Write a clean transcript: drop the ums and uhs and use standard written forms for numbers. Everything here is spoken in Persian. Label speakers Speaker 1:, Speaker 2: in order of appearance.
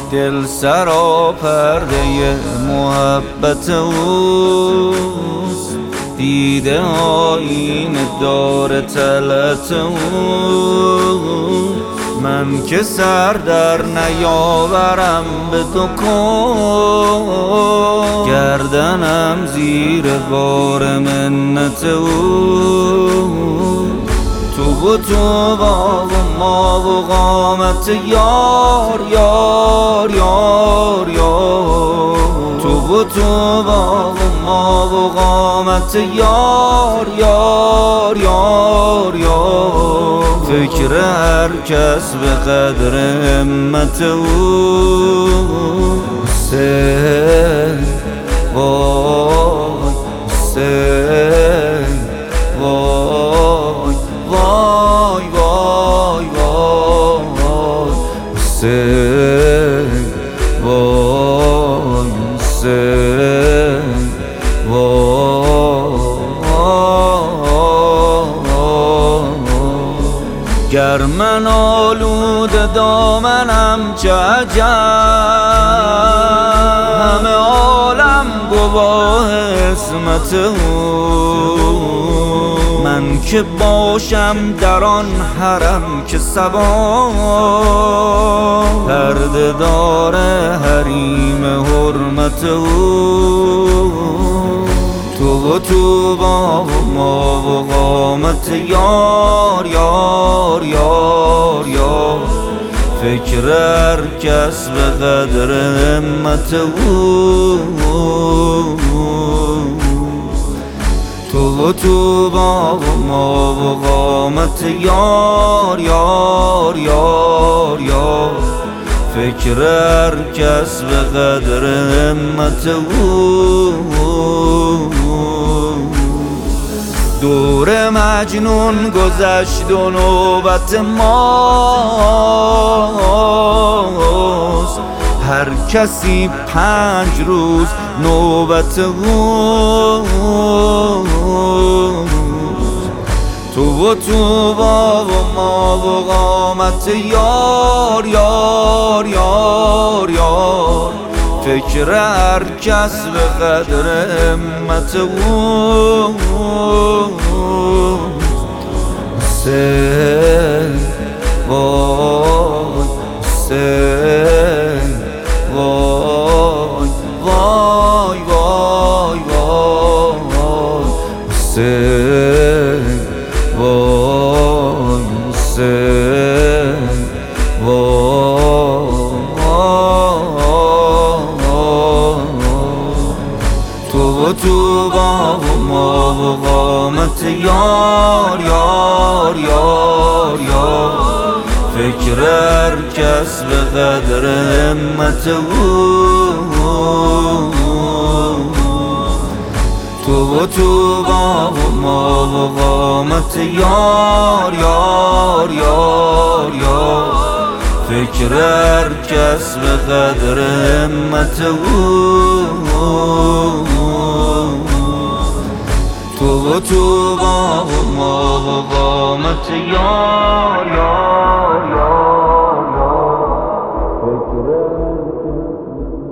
Speaker 1: دل سرا پرده محبت اوست، دیده آینه دار طلعت اوست. من که سر در نیاورم به دکان، گردنم زیر بار منت اوست. تو و تو با ما و قامت یار یار یار یار، تو و تو با ما و قامت یار یار یار یار. فکر هر کس به قدر همت اوست. وای وای وای وای وای گر من آلود دامنم چه عجب، همه عالم گواه عصمت او. من که باشم در آن حرم که صبا، پرده دار حریم حرمت او. تو و تو با ما و قامت یار یار یار یار. فکر هر کس به قدر همت او. تو و تو با ما و قامت یار یار یار یار. فکر هر کس به قدر همت او. دور مجنون گذشت و نوبت ماست، هر کسی 5 روز نوبت اوست. تو و تو با ما و قامت یار یار یار یار. فکر هر کس به قدر همت او. وای وای وای تو و تو با ما و قامت یار یار یار یار. فکر هر کس به قدر همت او. تو و تو با ما و قامت یار یار یار یار. فکر هر کس به قدر همت او. تو و تو با ما و قامت یار یار یار یار. فکر هر کس